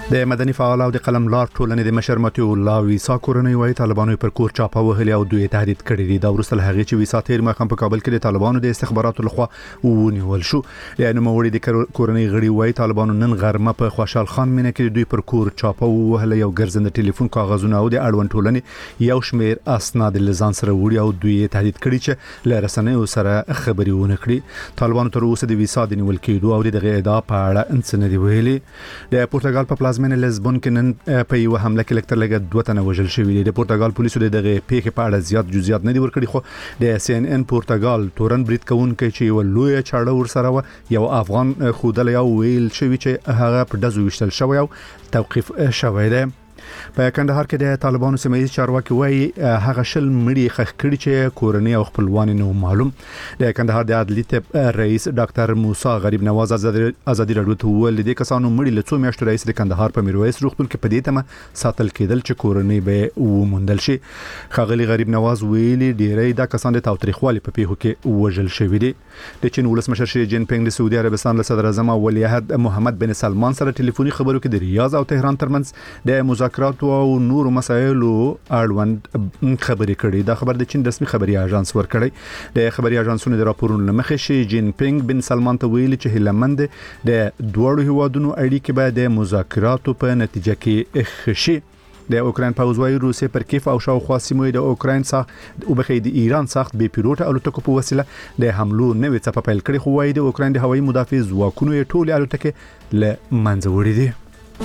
د مدني فعال او د قلملار ټولنې د مشر متي الله ویسا کورنۍ وايي طالبانو پر کور چاپه وهلي او دوی تهدید کړی دي. دا ورسته هغه چې ویسا تیر مخم په کابل کې د طالبانو د استخباراتو لخوا ونیول شو. لانه موري د کورنۍ غړي وايي طالبانو نن غرمه په خوشحال خان مینه کې دوی پر کور چاپه وهلي او ګرځنده ټلیفون کاغذونه او د اړوند ټولنې یو شمیر اسناد لزان سره وړي او دوی تهدید کړی چې له رسنیو سره خبري ونه کړي. طالبانو تر اوسه د ویسا د نیول کېدو او د غیدا په اړه انڅ نه دی ویلي. د پرتګال په پلازمینه لزبون کې نن په یو حمله کې لکتر لګ 2 تنه وژل شوی دي. د پرتګال پولیسو دغه پیښه په اړه زیات جزئیات نه دي ورکړي، خو د CNN پرتګال تورن برید کوونکی چې یو لوی چاړه ور سره و یو افغان خودل یو ویل شوی چې هغه په دزو وشتل شوی او توقيف شوی دی. په کندهار کې د طالبانو سیمایي چارواکي وایي هغه شل مړي خخ کړي چې کورنۍ او خپلوان نو معلوم. د کندهار د عدلیت رئیس ډاکټر موسی غریب نواز ازادي رادیو ته ویل دي کسانو مړي له څو میاشتو رئیس د کندهار په میرویس روغتون کې پدې تمه ساتل کېدل چې کورنۍ به ومندل شي. خاغلی غریب نواز ویلي ډیری د کسان د تاوتریخوالي په پیښو کې وژل شوی دي. د چین ولسمشر شي جین پینګ د سعودي عربستان له صدر اعظم ولیعهد محمد بن سلمان سره ټلیفوني خبرو کې د ریاض او تهران ترمنځ د مذاکرات او نور مسایلو اړوند خبرې کړي. دا خبر د چین رسمي خبري اژانس ورکړی. د خبري اژانسونو د راپورونو لمخې شي جین پینګ بن سلمان ته ویلي چې هلمند د دوړو هوادونو اړیکې به د مذاکراتو په نتیجه کې ښه د اوکراین پوځ وايي روسیه پر کیف او شاوخوا سیمو د اوکراین څخه او بخې د ایران څخه بې پیلوټه الوتکو په وسیله د حملو نوې څپه پیل کړي، خو وايي د اوکراین د هوایي مدافع ځواکونو یې ټولې الوتکې له منځه وړي دي.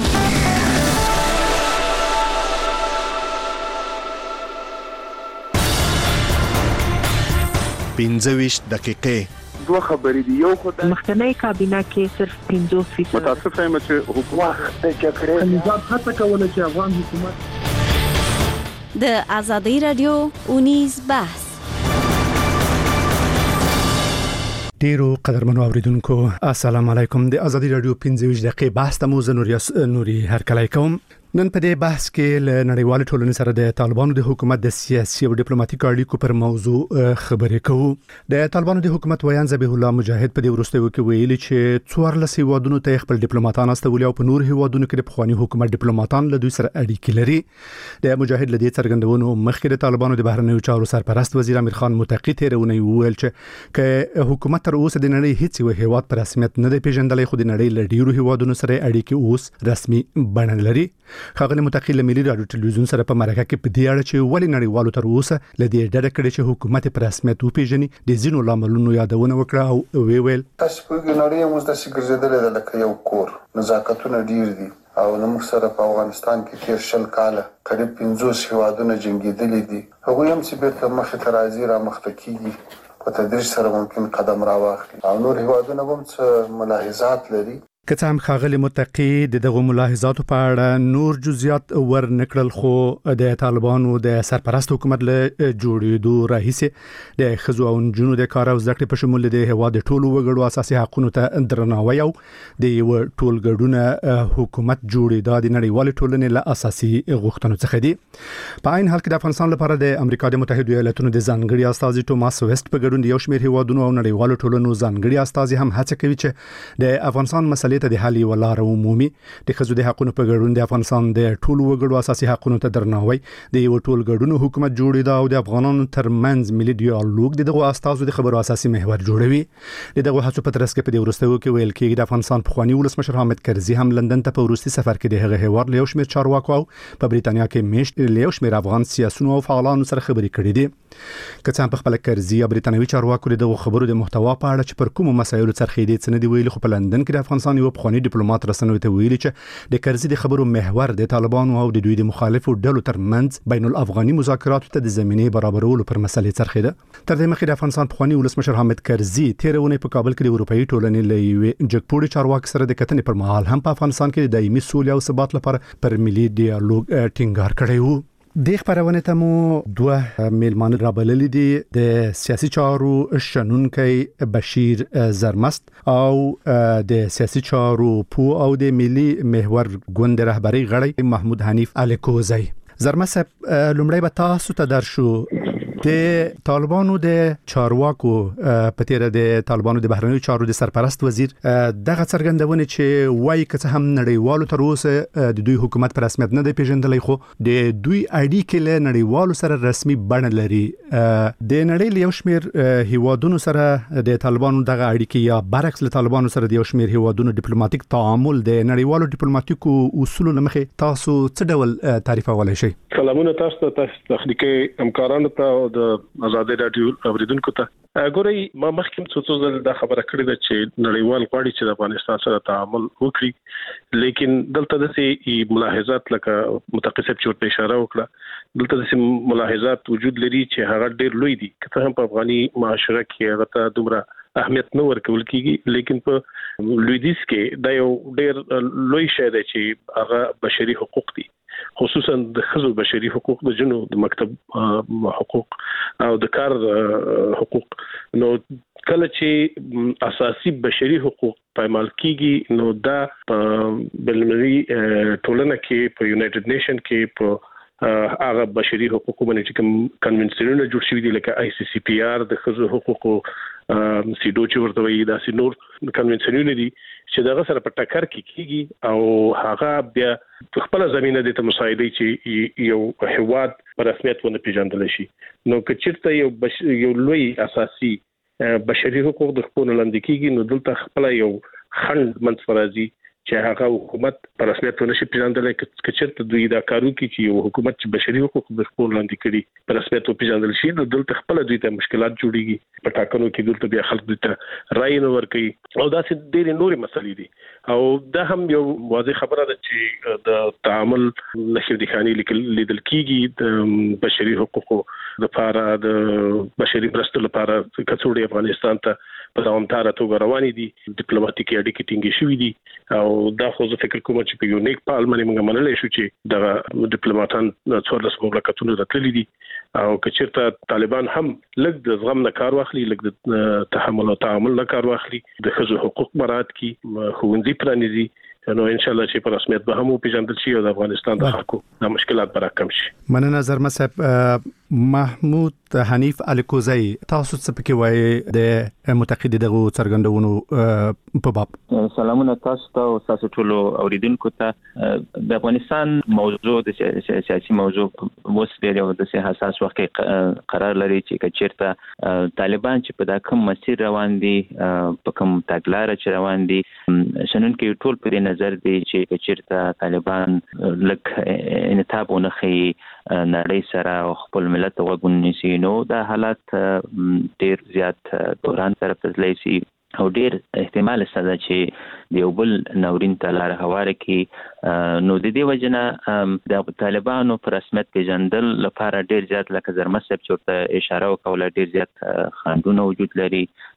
پنځويش دقیقې دوه خبرې دي. یو خدای مخکنی کابینه کې صرف 50% متاسف یم چې حکومت د جګړې نظام هڅه کوله چې افغان حکومت د ازادي رادیو اونیز بحث. ډیرو قدرمنو اوریدونکو السلام علیکم. د ازادي رادیو 15 دقیقې بحث ته مو نوري هرکلی کوم. نن په دې بحث کې له نړیوال ټولنې سره د طالبانو د حکومت د سیاسي او ډیپلوماټیک اړیکو پر موضوع خبرې کوو. د طالبانو د حکومت ویان ذبیح الله مجاهد په دې ورستیو کې ویلي چې 14 هیوادونو ته خپل ډیپلوماټان استولي او په نور هیوادونو کې د پخوانی حکومت ډیپلوماټان له دوی سره اړیکې لري. د مجاهد له دې څرګندونو مخکې د طالبانو د بهرنیو چارو سرپرست وزیر امیر خان متقی تیرونه ویل چې حکومت تر اوسه د نړۍ هیڅ یو هیواد پر رسمیت نه دی پیژندلای، خو د نړۍ له ډیرو هیوادونو سره اړیکې اوس رسمي بڼه لري. خاغلی متقی له ملي رادیو ټلویزیون سره په مرکه کې په دې اړه چې ولې نړیوالو تر اوسه له دې ډډه کړې چې حکومت پر رسمیت وپیژني د ځینو لاملونو یادونه وکړه او ویل تاسو په نړۍ موږ د سګرزیدل د لکه یو کور نزاکتونه ډیر دي او موږ سره په افغانستان کې تیر شل کاله قریب 50 هیوادونه جنگیدلې دي. هغه هم چې بیرته مخې ته راځي را مخته کیږي په تدریج سره ممکن قدم راواخلي او نور هیوادونه هم څه ملاحظات لري. که څه هم خاغلی متقی دغه ملاحظاتو په اړه نور جزئیات ور نکړل، خو د طالبانو د سرپرست حکومت له جوړېدو راهیسې د ښځو او نجونو د کار او زده کړې په شمول د هیواد ټولو وګړو اساسي حقوقو ته درناوی او د یو ټولګړونه حکومت جوړېدا د نړیوال ټولنې له اساسي غوښتنو څخه دي. په عین حال کې د افغانستان لپاره د امریکا د متحده ایالاتونو د ځانګړي استازي ټوماس ویسټ په ګډون د یو شمېر هیوادونو او نړیوالو ټولنو ځانګړي استازي هم هڅه کوي چې د افغانستان مسلې ته د حل ولار عمومي د ښځو د حقوقو په ګډون د افغانستان د ټولو وګړو اساسي حقوقو ته درناوی د یو ټولګړونو حکومت جوړېدا او د افغانانو ترمنځ ملي ډیالوګ دغه استازو د خبرو اساسي محور جوړوي. دغه هڅو په ترڅ کې په دې ورستیو کې ویل کېږي د افغانستان پخوانی ولسمشر حامد کرزي هم لندن ته په ورستي سفر کې د هغه هیواد له یو شمېر چارواکو او په بریتانیا کې میشت له یو شمېر افغان سیاسيونو او فعالانو سره خبرې کړې دي. که څه هم په خپل کرزي او بریتانوي چارواکو دغه خبرو د محتوا په اړه چې پر کومو مسایلو څرخېدي څه نه دی ویلي، خو په لندن کې د افغانستان یو پخوانی ډیپلوماټ رسنوي ته ویلي چې د کرزي د خبرو محور د طالبانو او د دوی د مخالفو ډلو ترمنځ بین الافغاني مذاکراتو ته د زمینې برابرولو پر مسلې څرخېده. تر دې مخکې د افغانستان پخوانی ولسمشر حامد کرزي تیرونه په کابل کې د اروپאי ټولنې له یوې جګپوړي چارواکي سره د کتنې پر مهال هم په افغانستان کې د دایمي سولې او ثبات لپاره پر ملي ډیالوګ ټینګار کړی وو. د خبرونه ته مو دوه میلمان رابلل دي د سیاسي چارو شنونکي بشیر زرمست او د سیاسي چارو پو او د ملي محور ګوند رهبری غړی محمود حنیف الکوزی. زرمست لومړی به تاسو ته درشو د طالبانو د چارواکو په تیر د طالبانو د بهرنیو چارو د سرپرست وزیر دغه څرګندونه چې وایي که هم نړیوالو تر اوسه د دوی حکومت پر رسمیت نه دی پیژندلی خو د دوی اړیکې له نړیوالو سره رسمي بڼه لري. د نړۍ له یو شمېر هیوادونو سره د طالبانو دغه اړیکې یا برعکس له طالبانو سره د یو شمېر هیوادونو ډیپلوماټیک تعامل د نړیوالو ډیپلوماټیکو اصولو لمخې تاسو څه ډول تعریفولای شئ؟ سلامونه تاسو تخنیکی همکارانو ته او د آزادۍ رادیو اوریدونکو ته. ګورئ ما مخکې څو ځله دا خبره کړې ده چې نړیوال غواړي چې د افغانستان سره تعامل وکړي، لیکن دلته داسې ملاحظات لکه متقصب چورته اشاره وکړه، دلته داسې ملاحظات وجود لري چې هغه ډېر لوی دي که هم په افغاني معاشره کې هغه ته دومره اهمیت نه ورکول کیږي، لیکن په لویدیځ کې دا یو ډېر لوی شی دی چې هغه بشري حقوق دي، خصوصا د ښځو بشري حقوق، د جنو د مکتب حقوق او د کار حقوق. نو کله چې اساسي بشري حقوق پایمال کیږي نو دا په بلمري ټولنه کې په یونایټډ نیشن کې په هغه بشري حقوقو باندې چې کوم کنونسیونونه جوړ شوي دي لکه ICCPR د ښځو حقوقو سیډو چې ورته وایي داسې نور کنونسیونونه دي چې دغه سره په ټکر کې کیږي او هغه بیا خپل زمينه د مساعدې چې یو هیواد په رسمیت ونه پیژندل شي. نو که چیرته یو لوی اساسي بشري حقوق د خپل لاندې کیږي نو دلته خپل یو خند منځفرازي چې هغه حکومت په رسمیت ونه شي پیژندل، که چیرته دوی دا کارو کوي چې یو حکومت چې بشري حقوق د خپل لاندې کړي په رسمیت پیژندل شي نو دلته خپل دوی ته مشکلات جوړيږي، په ټاکنو کې دلته بیا خلک دوی ته رائے نه ورکوي او دا څه ډېرې نورې مسلې دي. او دا هم یو واضح خبره ده چې د تعامل نشي د خاني لیدل کیږي د بشري حقوقو لپاره د بشري مرستو لپاره کڅوړي افغانستان ته په دوامداره توګه روانې دي، ډیپلوماټیکي اړیکې ټینګې شوې دي او دا خو زه فکر کوم چې په یو نیک پال باندې موږ منلای شو چې د ډیپلوماټان 14 مملکتونو راتللي دي او که چیرته طالبان هم لږ د زغم نه کار واخلي، لږ د تحمل او تعامل نه کار واخلي، د ښځو حقوق مراعات کړي، ښوونځي پرانیزي، نو ان شاء الله چې په رسمیت به هم پیژندل شي او د افغانستان د خلکو د مشکلات به راکم شي. مننه زرمه صاحب. محمود حنیف الکوزی، تاسو څه پکې وایي د متقید دغه څرګندونو په باب؟ سلامونه تاسو ته او تاسو ټول اوریدونکو ته. د افغانستان موضوع د سیاسي موضوع اوس ډېر یو د حساس وخت کې قرار لري چې چیرته طالبان چې په دا کوم مسیر روان دي، په کوم تګلارې چې روان دي، شنن کې ټول په نظر دی چې چیرته طالبان لک انتاب ونخي نړۍ سره خپل ملت وګونیسي نو دا حالت ډیر زیات دوران طرف ته تللی شي او ډیر احتمال شته چې د یو بل ناورین ته لار هواره کړي. نو د دې وجنه د طالبانو پر رسمیت پیژندل لپاره ډیر زیات لکه زرمسب چورته اشاره وکوله ډیر زیات خنډونه وجود لري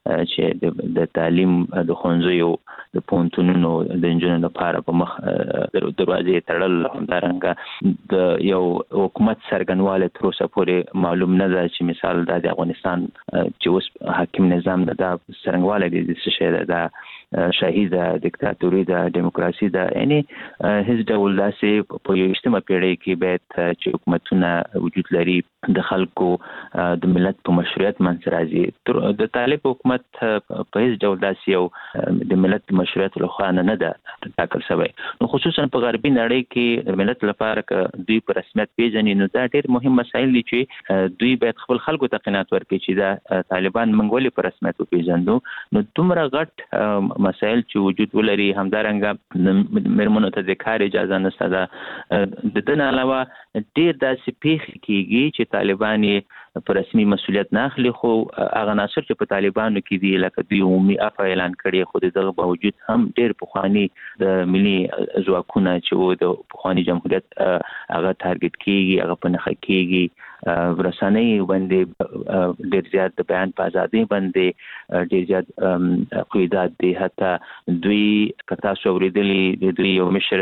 چې د تعلیم د ښوونځیو د پونتونونو د انجنونو لپاره په مخ دروازې تړل، همدارنګه د یو حکومت څرګندوالی تر اوسه پورې معلوم نه ده چې مثال د افغانستان چې اوس حاکم نظام ده دا څرنګوالی دی څه شی ده، دا شاهي ده، دیکتاتوري ده، دیموکراسي ده، یعنی هیڅ ډول داسې په 21مه پیړۍ کې باید چې حکومتونه وجود لري د خلکو د ملت په مشروعیت منځ راځي. د طالب حکومت په هیڅ ډول داسې یو د ملت مشروعیت لخوا نه ده ټاکل شوی. نو خصوصا په غربي نړۍ کې د ملت لپاره که دوی په رسمیت پیژني نو دا ډېر مهم مسایل دي چې دوی باید خپل خلکو ته قناعت ورکړي چې دا طالبان موږ ولې په رسمیت وپیژنو. نو دومره غټ مسایل چې وجود ولري، همدارنګه مېرمنو ته د کار اجازه نشته ده، د دې نه علاوه ډېر داسې پیښې کېږي چې طالبان یې په رسمي مسؤلیت نه اخلي، خو هغه عناصر چې په طالبانو کې دي لکه دوی عمومي عفو اعلان کړي، خو د دغه باوجود هم ډېر پخواني د ملي ځواکونه چې د پخواني جمهوریت هغه ټارګټ کېږي، هغه په نښه کېږي. رسنۍ باندې ډېر زیات د بیان په ازادۍ باندې ډېر زیات قیودات دي. حتی دوی که تاسو اورېدلي د دوی یو مشر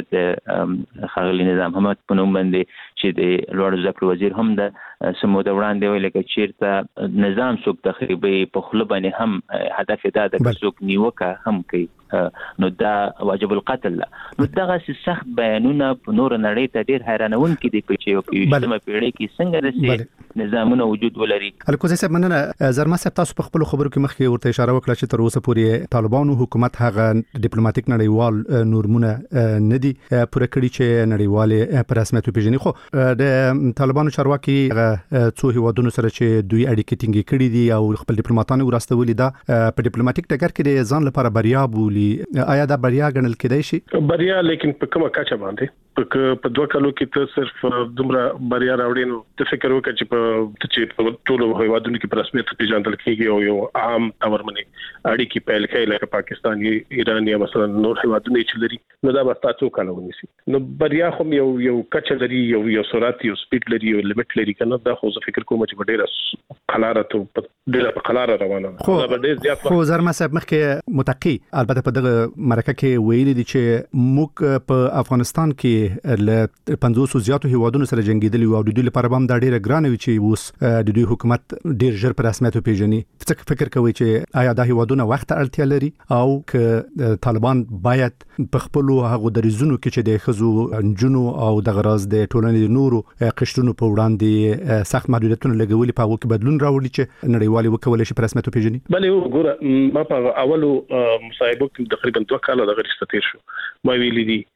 د ښاغلي نظام حمد په نوم باندې چې د لوړو زده کړو وزیر هم د څه موده وړاندې ویل که چېرته نظام څوک تخریبوي په خوله باندې هم هدف دا ده که څوک نیوکه هم کوي نو دا واجب القتل نو دغه سخت بیانونه په نور نړۍ ته ډیر حیرانون کې دي چې یو کې پیړۍ کې څنګه رسي نظامونه وجود ولري. الکوزي صاحب مننه. زرما صاحب تاسو په خپل خبرو کې مخکې ورته اشاره وکړه چې تر اوسه پورې طالبانو حکومت هغه ډیپلوماټیک نړیوال نورمونه ندي پوره کړی چې نړیوال په رسمیت پیژني. خو د طالبانو چارواکي څو هیوادونو سره چې دوی اړیکې ټینګې کړې دي او خپل ډیپلوماټانو ورستولي دا په ډیپلوماټیک ټکر کې د ځان لپاره بریا بولي. آیا دا بریا ګڼل کېدای شي؟ بریا لیکن په کومه کچه باندې په دوه کالو کې ته صرف دومره بریا راوړې نو ته فکر وکړه چې په ټولو هیوادونو کې په رسمیت پیژندل کېږي او یو عام تورمنې اړیکې پیل کړي لکه پاکستان ایران یا مثلا نور هیوادونه چې لري نو دا به تاسو کالو ونیسي. نو بریا خو یو کچه لري یو سرعت یو سپیډ لري یو لیمټ لري کنه. دا خو زه فکر کوم چې ډېره قلاره ته ډېره قلاره روانه ده. دا ډېر زیات خو زرما صاحب مخکې متقی البته په دغه مرکه کې ویلي دي چې موږ په افغانستان کې له 500 زیاتو هیوادونو سره جنگیدلی او د دوی لپاره هم دا ډیره ګرانه وي چې اوس د دوی حکومت ډیر ژر په رسمیت پیژني. څه فکر کوي چې آیا دا هیوادونه وخت اړتیا لري او ک طالبان باید په خپل هغه دریزونو کې چې د خزو جنو او د غراز د ټولنې نورو قشرونو په وړاندې سخت محدودیتونه لګولي په هغه کې بدلون راوړي چې نړیوالي وکولای شي په رسمیت پیژني؟ بلې وګوره ما په اولو مصاحبه کې تقریبا 2 کاله د غریسته تیر شو ما ویلي دي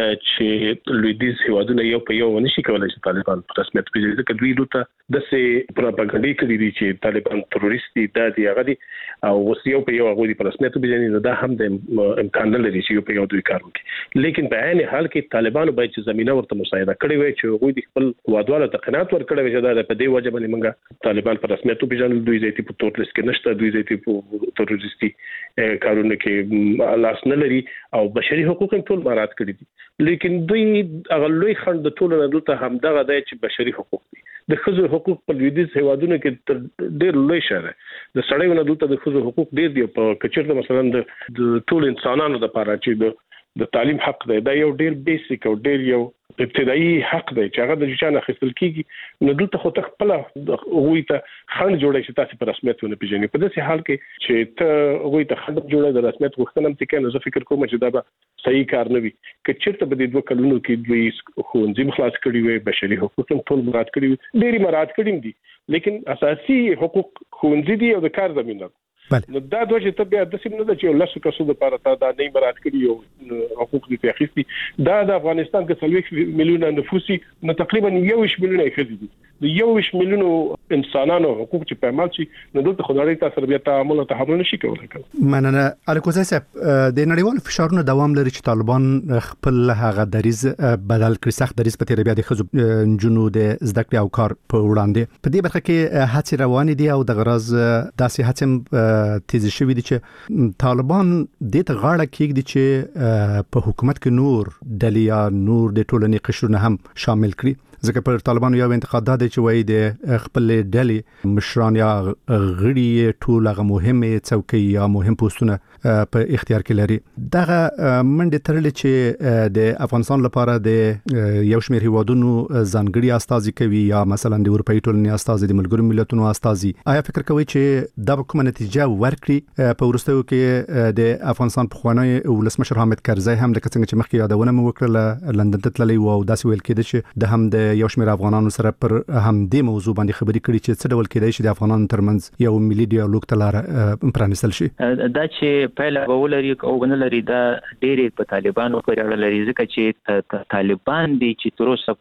چې لویدیز هیوادونه یو په یو نشي کولای چې طالبان په رسمیت پیژني. ځکه دوی دلته د سه پروپاګاندا کوي چې طالبان تروریست دي د هغه دي او اوس یو په یو هغه په رسمیت پیژني نو دا هم د امکان نه لري چې یو په یو دوی کار وکړي. لیکن په عین حال کې طالبان باید چې زمينه ورته مساعده کړي وي چې هغه د خپل وادواله تقنات ورکړي چې دا په دې وجه باندې موږ طالبان په رسمیت پیژنل دوی ځای په تور لیست کې نشته دوی ځای په تروریستي کارونه کې لاس نه لري او بشري حقوق هم ټول مراعات کړي دي. لیکن دوی هغه لوی خند د ټولو نه دلته هم دغه دی چې بشري حقوق دي. د ښځو حقوق په لویدیځ هیوادونو کې ډېر لوی شاره د سړیو نه دلته د ښځو حقوق ډېر دي. په کچېرته مثلا د ټول انسانانو لپاره چې د تعلیم حق دی دا یو ډېر بیسیک او ډېر یو ابتدایي حق دی چې هغه د ځان اخیستل کیږي. نو دلته خو ته خپل هغوی ته خند جوړی چې تاسو په رسمیت ونه پیژنئ. په داسې حال کې چې ته هغوی ته خند جوړی د رسمیت غوښتنه هم کوي نو زه فکر کوم چې دا به صحیح کار نه وي. که چېرته به د 2 کلونو کې دوی ښوونځي خلاص کړي وي بشري حقوق هم ټول مراعات کړي وي ډېری مراعات کړي دي لیکن اساسي حقوق ښوونځي دي او د کار زمينه. نو دا دوه چې ته بیا د سیمه نه د چې لاسو کسو د لپاره ته دا نه مراعات کړي او حقوق دي تخصیصي دا د افغانستان کې 30 میلیونه نفوسي نو تقریبا 1 میلیون خزي دي د 1 میلیون انسانانو حقوق چې پېمال شي نو دلته خدای ته سره بیا تعامل او تحمل نشي کولای. مننه. الکوزي صاحب د نړیوال فشارونو دوام لري چې طالبان خپل هغه دریز بدل کړي سخت دریز په تیر بیا د خزو جنو د زده کړې او کار په وړاندې په دې برخه کې هڅې روانې دي او د غرض داسې هڅې تیز شوی دي چې طالبان د ته غاړه کېږدي چې په حکومت کې نور دلیا نور د ټولنې قشرونه هم شامل کړي. ځکه پر طالبانو یو انتقاد ده چې وایي د خپل ډلې مشران یا غړي ټول هغه مهمه څوکۍ یا مهم پوسټونه په اختیار کې لري. دغه منډه ترلې چې د افغانستان لپاره د یو شمېر هیوادونو ځانګړي استازي کوي یا مثلا د اروپאי ټولنې استازي د ملګرو ملتونو استازي آیا فکر کوي چې دا به کومه نتیجه ورکړي؟ په وروستیو کې د افغانستان پخوانی ولسمشر حامد کرزی هم د څنګه چې مخکې یادونه مو وکړه لندن ته تللی و او داسې ویل کېده چې د هم د یو شمېر افغانانو سره پر همدې موضوع باندې خبرې کړي چې څه ډول کېدای شي د افغانانو ترمنځ یو ملي ډیالوګ ته لار پرانیستل شي. دا چې پایله به ولري او نه لري دا ډېرې په طالبانو پورې اړه لري ځکه چې طالبان دي چې تر اوسه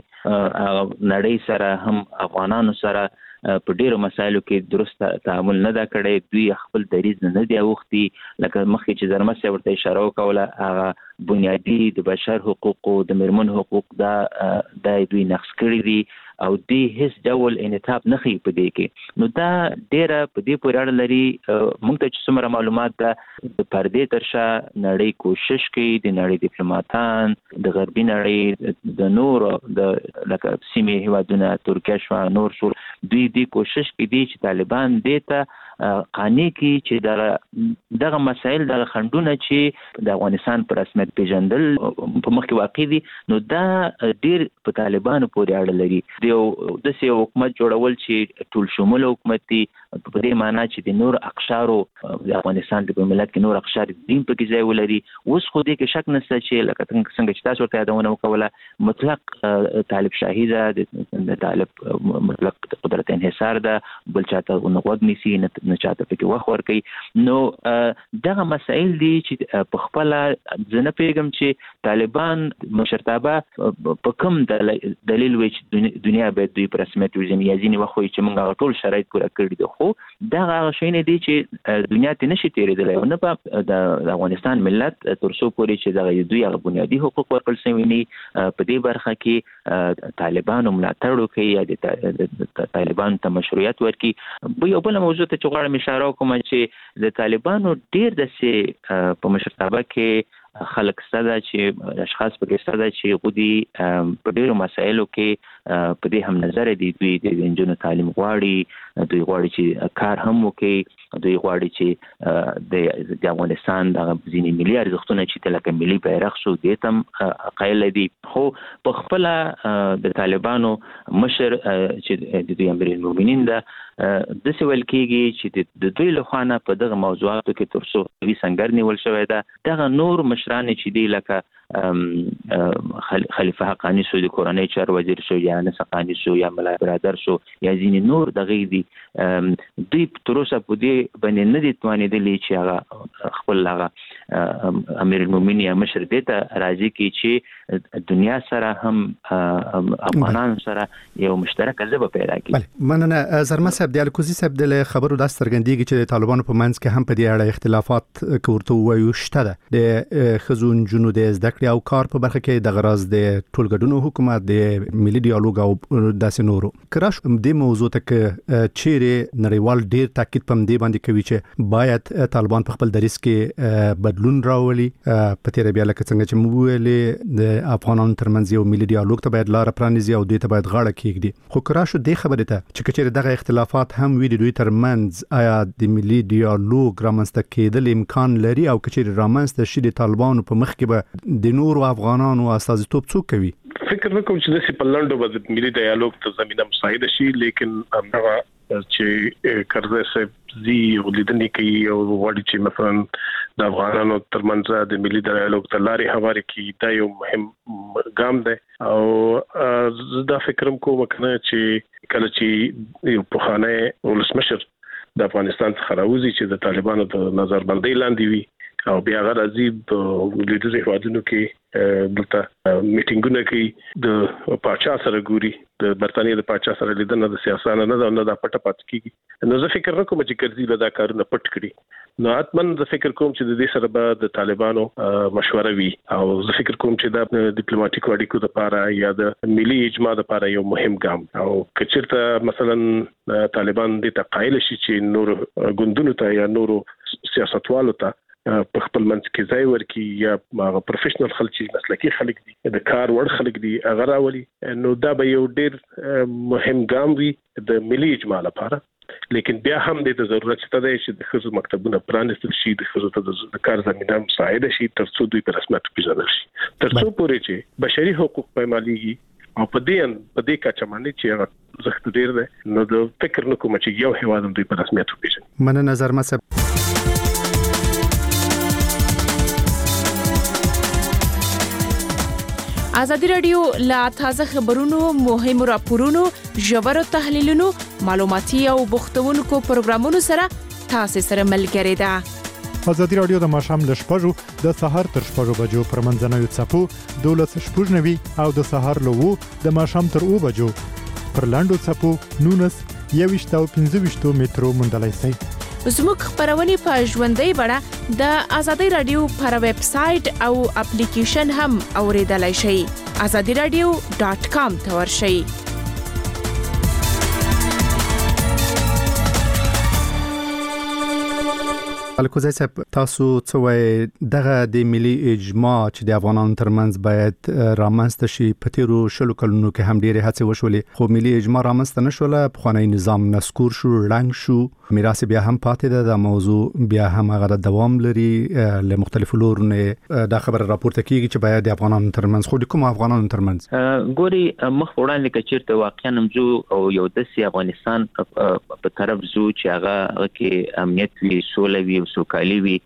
پورې نړۍ سره هم افغانانو سره په ډیرو مسایلو کې درست تعامل نه دا کړی. دوی خپل دریز نه دی اوختي لکه مخکې چې زرمسه ورته اشاره وکوله هغه بنیادی د بشر حقوق او د مرمن حقوق دا دوی نقض کړی دي او دی هیڅ ډول انعطاف نه خي په دې کې. نو دا ډیره په دې پورې اړه لري. موږ ته چې څومره معلومات ده د پردې ترشا نړۍ کوشش کوي د نړۍ ډیپلوماټان د غربي نړۍ د نور د لکه سیمې هیوادونه ترکیه شو نور شو دوی کوشش کوي چې طالبان دې ته قانې کې چې دغه مسایل د خندونه چې د افغانستان پر رسمیت پیژندل په مخ کې واقع دي نو دا ډیر په طالبانو پورې اړه لري د سې حکومت جوړول چې ټول شمول حکومت دی په دې معنی چې د نور اقشارو د افغانستان په ملت کې نور اقشار دین په کې ځای ولري اوس خو دې کې شک نشته چې لکه څنګه چې تاسو ته یادونه وکوله مطلق طالب شاهي ده د طالب مطلق قدرت انحصار ده بل چاته غوږ نیسي نه چاته پکې وخت ورکوي نو دغه مسائل دي چې په خپل ځنه پیغام چې طالبان مشرتابه په کوم دلیل وي چې دنیا به دوی پر رسمیت وزن یا ځینې وخت چې موږ ټول شرایط پوره کړی دي خو دا شي نه دي چې دنیا ته نشي تیرېدلی او نه په د افغانستان ملت ترڅو پورې چې د دوی هغه بنیادي حقوق ورکړل شوي نه په دې برخه کې طالبانو ملاتړ وکړي یا د طالبانو ته مشروعیت ورکړي یو بل موضوع ته چې غواړم اشاره وکړم چې د طالبانو ډیر د په مشرتابه کې خلک ستاسو چې اشخاص په کې ستاسو چې غوډي په ډیرو مسایلو کې په دې هم نظر دي دوی د انجونو تعلیم غواړي دوی غواړي چې کار هم وکړي دوی غواړي چې د افغانستان د ځینې ملي ارزښتونه چې لکه ملي بیرغ شو دې تم قایل دي خو په خپل د طالبانو مشر چې د امیر المؤمنین د سوال کېږي چې د دوی له خوا په دغه موضوعاتو کې ترڅو وی څنګه نیول شوی دا دغه نور مشران چې دی لکه خلیفه حقانی شو د کورنۍ چار وزیر شو یا انس حقانی شو یا ملا برادر شو یا ځینې نور دغه دي دوی تر اوسه په دې باندې نه دي توانېدلي چې هغه خپل هغه امیر المؤمنین یا مشر دې ته راځي کې چې دنیا سره هم افغانان سره یو مشترک ژبه پیدا کړي. بله مننه زرمه صاحب د الکوزي صاحب د خبرو د سترګندېږي چې د طالبانو په منځ کې هم په دې اړه اختلافات کوورته وایو شته ده د خزون جنو د زده کړې او کار په برخه کې د غرض د ټولګډونو حکومت د ملي ډیالوګ او داسې نورو کراش د موضوع ته چیرې نړیوال ډیر تاکید پم دی باندې کوي چې باید طالبان په خپل دریس کې بدلون راولي په تیر بیا لکه څنګه چې مو ویلې د افغانانو ترمنځ یو ملي ډیالوګ ته باید لار پرانیزي او دوی ته باید غاړه کېږدي خو کراش د خبرې ته چې کچېره دغه اختلافات هم وي دوی ترمنځ آیا د ملي ډیالوګ رامنځته کېدل امکان لري او کچېره رامنځته شي د طالبانو په مخ کې به د نورو افغانانو استازیتوب څوک کوي؟ فکر نکوم چې د پلانډو به ملي ډیالوګ ته زمينه مساعده شي لیکن هغه چې کرزی صاحب زی ولیدنې کوي او وړي چې مثلا د افغانانو ترمنځ د ملي ډیالوګ ته لارې هواري کوي دا یو مهم ګام دی او دا فکرم کوم کنه چې کله چې یو پخوانی ولسمشر د افغانستان څخه راوځي چې د طالبانو د نظربندۍ لاندې وي او بیا غراځي په لیدلو هیوادونو کې دلته میټینګونه کوي د پاچا سره ګوري د برتانیې د پاچا سره لیدنه د سیاسانه نه د پټه پات کیږي نو زه فکر نکوم چې کرزي له دا کارونه پټ کړي نو اتمن زه فکر کوم چې د دې سره به د طالبانو مشوره وي او زه فکر کوم چې د ډیپلوماټیک اړیکو لپاره یا د ملي اجماع لپاره یو مهم ګام او کچرته مثلا طالبان د تقایل شي چې نور ګوندونو ته یا نور سیاستوالو ته په خپل منځ کې ځای ورکي یا هغه پروفیشنل خلک چې مسلکي خلک دي د کار وړ خلک دي هغه راولي نو دا به یو ډیر مهم ګام وي د ملي اجماع لپاره لیکن بیا هم د ضرورت شته چې د خصوصي مکتبونو پرانستل شي د خصوصي د کار زمينه مساعده شي ترڅو دوی په رسمیت پیژندل شي ترڅو پورې چې بشري حقوق پایماليږي او په دې کچه باندې چې زخت ډیر ده نو د فکر نکوم چې یو هیواد دوی په رسمیت پیژني من نظر مصب ازادي رادیو لا تازه خبرونو مهم راپورونو ژور تحلیلونو معلوماتي او بوختونکو پروګرامونو سره تاسو سره ملګری ده ازادي رادیو د ماشام ل شپږو د سحر تر شپږو بجو پر منځنوي چپو 12:90 او د سحر له 2 د ماشام تر 2 بجو پر لاندو چپو 19 او 15 مترو مندلای سي زموږ خبرونه په ژوندۍ بڼه د ازادي رادیو پر ویب سټ او اپلیکیشن هم اوریدلای شئ azadiradio.com ته ورشئ الکوزی صاحب تاسو څه وایي دغه د ملي اجماع چې د افغانانو ترمنځ باید رامنځته شي په تیرو شلو کلونو کې هم ډېرې هڅې وشولې خو ملي اجماع رامنځته نشوله پخوانی نظام نسکور شو ړنګ شو میراث بیا هم پاتې ده د موضوع بیا هم هغه دوام لري له مختلفو لورونو دا خبره راپورته کیږي چې باید د افغانانو ترمنځ خو د کوم افغانانو ترمنځ ګوري مخ وړاندې کچیرته واقعا نمزو او یو داسې افغانستان په طرف زو چې هغه کې امنیت وي سوله وي سوکالي وي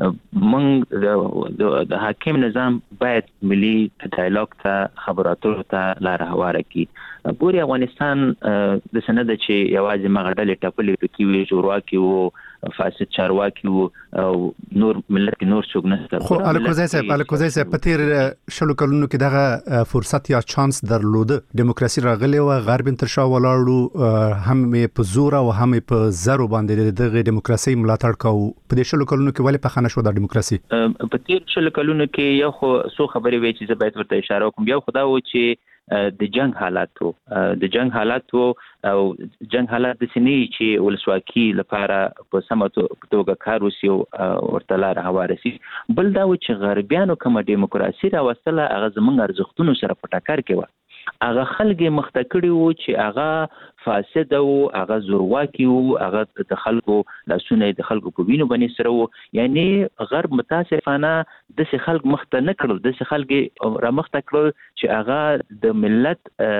موږ د حاکم نظام باید ملي ډایالوګ ته خبراتو ته لار هواره کی ګوري افغانستان د سند چې یوازې مغړل ټاپلې پکې وي جوړواکي وو فاسد چارواکي وو او نور ملت نور څوک نه خو الکوزی صاحب په تیر شلو کلونو کې دغه فرصت یا چانس درلوده دیموکراسي راغلی و غرب تر شا ولاړو هم په زور او هم په زرو باندې دغه دیموکراسي ملاتړ کاوه په دې شلو کلونو کې ولې په خانه شو د دیموکراسي په تیر شلو کلونو کې یو خو څو خبرې وې چې زه باید ورته اشاره وکم یو خدا و چې د جنگ حالات وو او جنگ حالات د سنې چې ولسواکي لپاره په سمه توګه کار وسی او ورته لار هواره شي بل دا و چې غربیانو کوم دیموکراسي راوستله هغه زمونږ ارزښتونو سره په ټکر کې و هغه خلک مختکړي وو چې هغه فاسد او هغه زورواکي او هغه د خلکو لاسونه د خلکو په وینو باندې سره وو یعنی غرب متاسفانه د څه خلک مخته نه کړل د څه خلک را مخته کړل چې هغه د ملت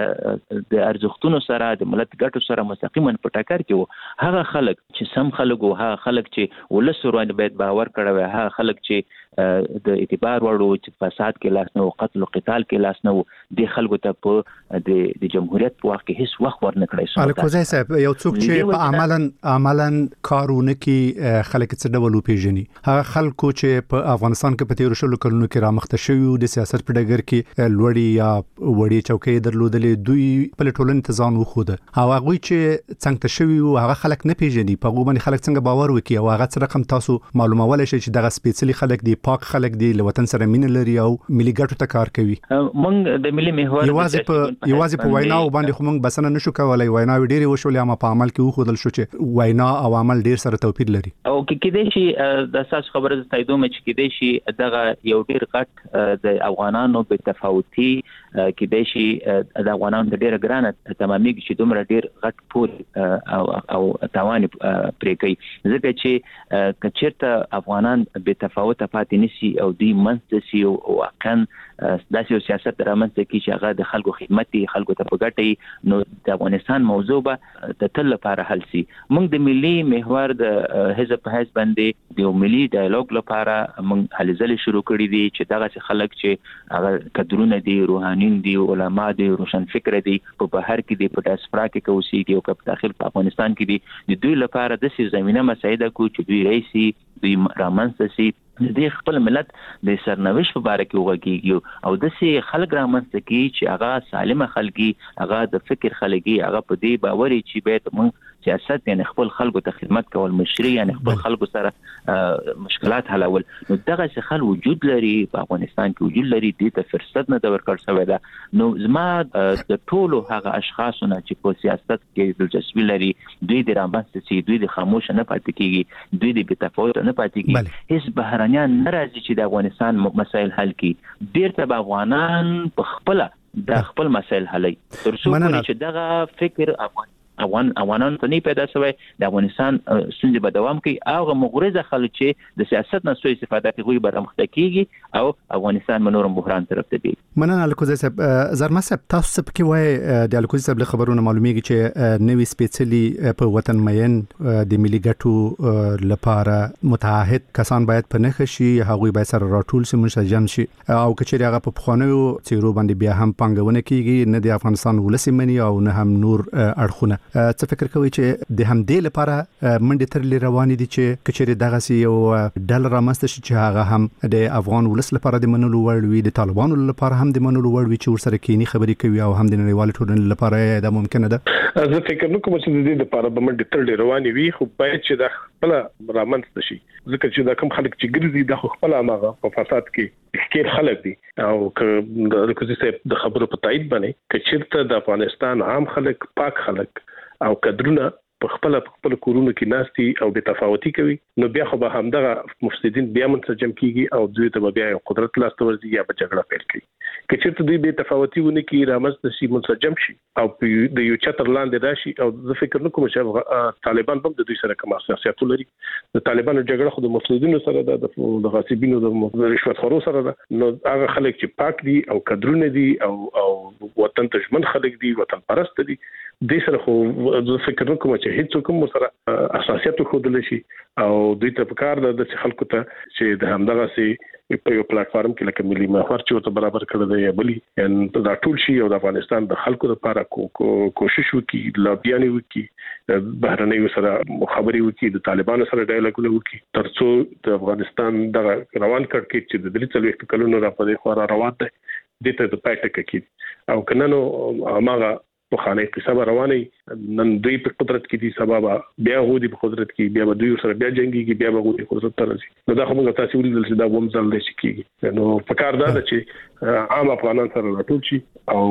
د ارزښتونو سره د ملت ګټو سره مستقیما په ټکر کې وو هغه خلک چې سم خلک او هغه خلک چې ولسوروان باید باور کړو هغه خلک چې د اعتبار وړو چې فساد کې لاس نه او قتل او قتال کې لاس نه د خلکو ته په د جمهوریت په وخت کې هیڅ وخت ورنکړی الکوزی صاحب یو څوک چې په عملاً کارونه کې خلک څه ډول پیژني هغه خلکو چې په افغانستان کې په تیر شلو کلونو کې رامخته شوی د سیاست په ډګر کې لوړی یا وړي چوکۍ درلودلې دوی په ټولنې ځان وخوده او هغه چې څنګه شوی او هغه خلک نه پیژني په هغه باندې خلک څنګه باور وکړي او هغه څه رقم تاسو معلومول شي چې دغه سپیشلی خلک دی پاک خلک دی له وطن سره مینه لري او ملي ګټو ته کار کوي موږ د ملي محور یوازې په ویناو باندې خو موږ بسنه نشو کولای وینا ډېری وشولې اما په عمل کې وخدل شو چې وینا او عمل ډېر سره توپیر لري او کې دې شي د اساس خبره د تاییدوم چې کې دې شي دغه یو ډېر غټ د افغانانو په تفاوتي کې دې شي د افغانانو د ډېر ګرانه تمامي چې دومره ډېر غټ پور او توان پرې کوي ځکه چې کچېرته افغانان به تفاوت پاتې نشي او دې منځ سي او واقعا داسې سیاست رامنځته کی چې هغه د خلکو خدمت دي خلکو ته پګټي نو د افغانستان موضوع به د تل لپاره حل سي موږ د ملي محور د حزب په حساب باندې د ملي ډایالوګ لپاره موږ هلې ځلې شروع کړې دي چې دغه خلک چې هغه کډرونه دي روحانيون دي علما دي روشن فکر دي په بهر کې دي په ډاسپورا کې کوسيږي او په داخل په افغانستان کې دي د دوی لپاره د سي زمينه مساعده کو چې دوی رئیسي دوی رامنځته سي د خپل ملت د سرنوشت په اړه کې وګورئ او د سي خلک رامنځته کی چې هغه سالمه خلګي هغه د فکر خلګي هغه په دې باوري چې به موږ سیاست یعنی خپل خلکو ته خدمت کول مشري یعنی خپل خلکو سره مشکلات حلول نو دغه څه خل وجود لري په افغانستان کې وجود لري د ته فرصت نه د ورکړ شوی دا نو زما د ټولو هغه اشخاصونه چې په سیاست کې دلچسپي لري دوی د رامنځته سي دوی د خاموش نه پاتې کیږي دوی د بتفاوت نه پاتې کیږي هیڅ بهرانيان ناراضي چې د افغانستان مسایل حل کړي ډیر ته افغانان په خپل د خپل مسایل حلي ترڅو چې دغه فکر افغانان ته نه پیدا شوی د افغانستان ستونزې به دوام کوي او مغرضه خلک چې د سیاست نه سوء استفاده کوي به رامخته کیږي او افغانستان منورم بحران طرف ته دی مننه الکوزی صاحب زرما صاحب تاسو په کې وای د الکوزی صاحب له خبرونو معلومیږي چې نوې سپیشلی په وطن مین د ملي ګټو لپاره متعهد کسان باید په نخ شي هغه باید سره راټول شي منسجم شي او کچېری هغه په خوانو چیرو باندې بیا هم پنګونه کیږي نه د افغانستان ولسمنی او نه هم نور اړخونه څه فکر کوي چې د همدې لپاره منډه ترلې روانې دي چې کچېری دغه سی یو ډالر رامنځته شي چې هغه هم د افغان ولس لپاره د منلو وړ وي د طالبانو لپاره هم د منلو وړ وي چې ورسره کینی خبرې کوي او هم د نړیوال ټولنې لپاره دا ممکنه ده زه فکر نه کوم چې د دې لپاره به منډه ترلې روانې وي خو باید چې د خپل رامنځته شي ځکه چې دا کوم خلک چې ګرځي د خپل هغه په فساد کې ډېر خلک دي او د الکوزی صاحب د خبرو په تایید باندې چې چیرته د افغانستان عام خلک پاک خلک او کډرونه په خپل کورونو کې ناشتي او بے تفاوتي کوي نو بیا خو به همدغه مفسدين بیا منسجم کیږي او دوی ته بیا قدرت لاس ته ورځي یا به جګړه پیل کوي که چېرته دوی بے تفاوتي ونه کوي رامنځته شي منسجم شي او د یو چتر لاندې راشي او زه فکر نه کوم چې طالبان هم د دوی سره کوم سیاست لري د طالبانو جګړه خو د مفسدینو سره د غاصبینو د رشوت خورو سره ده نو هغه خلک چې پاک دي او قدرونه دي او وطن ته ژمن خلک دي وطن پرست دي د سره خو زه فکر نه کوم چې هیڅ کوم سره اساسیت خو دل شي او دوی ته پکار ده د خلکو ته چې د همدغه سي په یو پلیټ فارم کې لکه ملي محور چې ته برابر کړی دی بلی ان دا ټول شي او د افغانستان د خلکو لپاره کوشش وکړي لابیانه وکړي بهرنیو سره مخابري وکړي د طالبانو سره ډایالوګ وکړي ترڅو د افغانستان د روان کړکېچ چې د دې څلوي کلونو را پدې خورا روان دی د ته د پاتې کې او کننو هغه په خانه قصه رواني نن دوی په قدرت کې دي سبب بیا غوډي په قدرت کې بیا دوی سره بیا جنگي کې بیا غوډي قدرت تر رسي نو دا خو موږ تاسو ولې چې دا ومزل دي کېږي نو فکر دا چې عام افغانان سره راټول شي او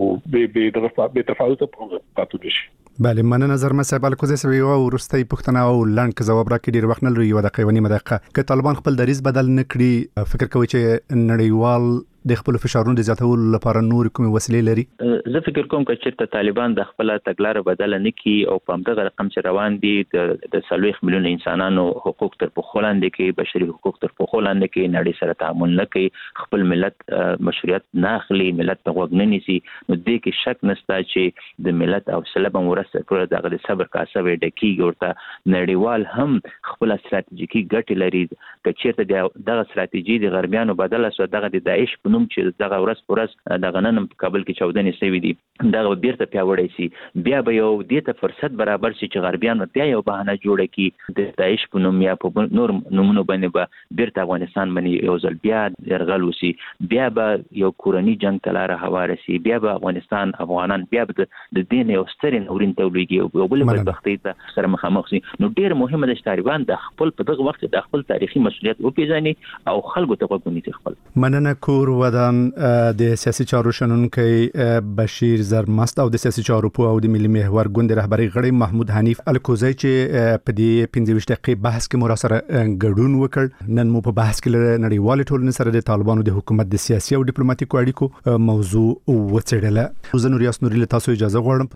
به تفاوت په پاتو شي بله مننه نظر مصعب الکوزی سوي او ورستي پښتنه او لاند ځواب راکړي ډیر وخت نه لري یو د قیواني مدقه ک طالبان خپل دریز بدل نکړي فکر کوي چې نړیوال د خپل فشارونو د زیاتولو لپاره نور کوم وسیلې لري زه فکر کوم چې طالبان د خپل تګلارې بدل نه کی او په همدغه رقم چې روان دي د 30 میلیون انسانانو حقوق تر پخو لاندې کې بشري حقوق تر پخو لاندې کې نړۍ سره تعامل نه کوي خپل ملت مشروعیت نه اخلي ملت ته وګ نه نیسي نو دې کې شک نشته چې د ملت او سلبم ورسره ټول دغه صبر کاسه وي ډکیږي ورته نړیوال هم خپل استراتیژیکي ګټې لري چې چیرته دغه استراتیژي د غربیانو بدله سو دغه د داعش په نوم چې دغه ورځ دغه نن په کابل کې 14 سوي دي دغه بیرته پیاوړی سي بیا به یو دته فرصت برابر شي چې غربیان بیا یو بهانه جوړه کی د داعش په نوم یا په نور نمونه باندې به بیرته افغانستان باندې یو ځل بیا يرغل وسی بیا به یو کورنی جنگ تلاره هواره سي بیا به افغانستان افغانان بیا د دین یو سترین اورین تولېږي او بل بدبختی ته سره مخامخ سي نو ډیر مهمه د طالبان د خپل په دغه وخت د خپل تاریخي مسؤلیت او پیژني او خلکو ته وګوري خپل مننه کور ودان د سیاسي چارو شنونکي بشیر زرمست او د سیاسي چارو په او د ملي محور ګوند رهبری غړی محمود حنیف الکوزی چې په دې 15 دقیقې بحث کې مراسره ګډون وکړ نن مو په بحث کې نړیوال ټولنې سره د طالبانو د حکومت د سیاسي او ډیپلوماټیکو اړیکو موضوع وڅېړله زه نور یاسنوري له تاسو اجازه غواړم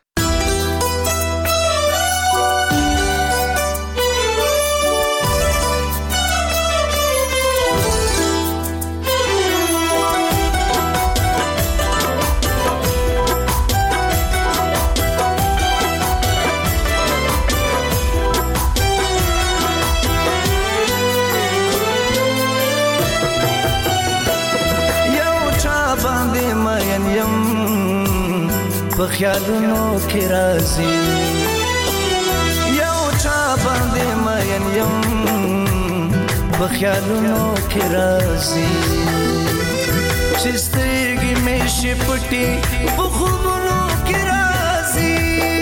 خیالونو کې راځي یو چا باندې مین یم په خیالونو کې راځي چې سترګې مې شي پټې په خوبونو کې راځي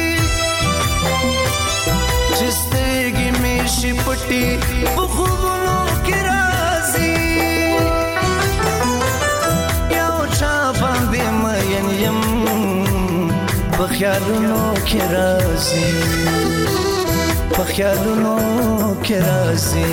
چې سترګې مې شي پټې په خوبونو کې راځي یو چا باندې مین یم خیالونو کې راځي په خیالونو کې راځي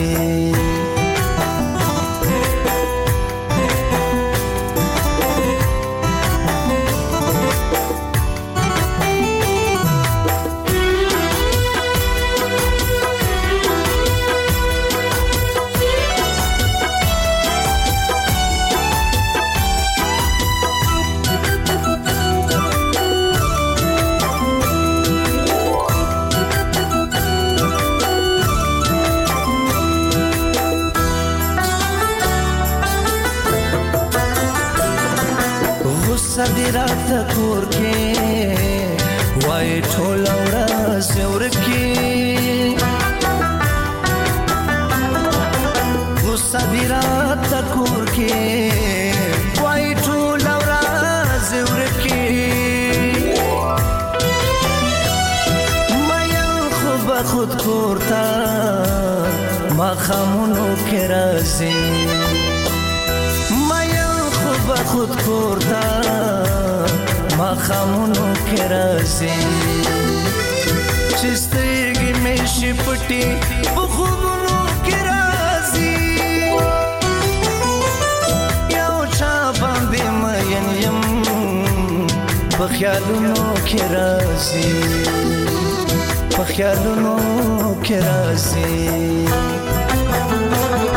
صدرات کور کې وای ټول ورځ ورکی صدرات کور کې وای ټول ورځ ورکی مې خود کورتا ما خامونو کې راځي خود کورتا ما خامونو کې راځي چې سترګې مې شي پټې په خوبونو کې راځي یو چا باندې مین یم په خیالونو کې راځي په خیالونو کې راځي